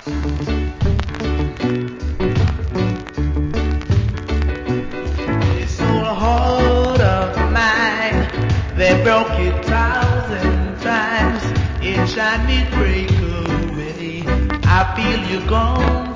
This old heart of mine, they broke it 1,000 times. Each time it break away, I feel you gone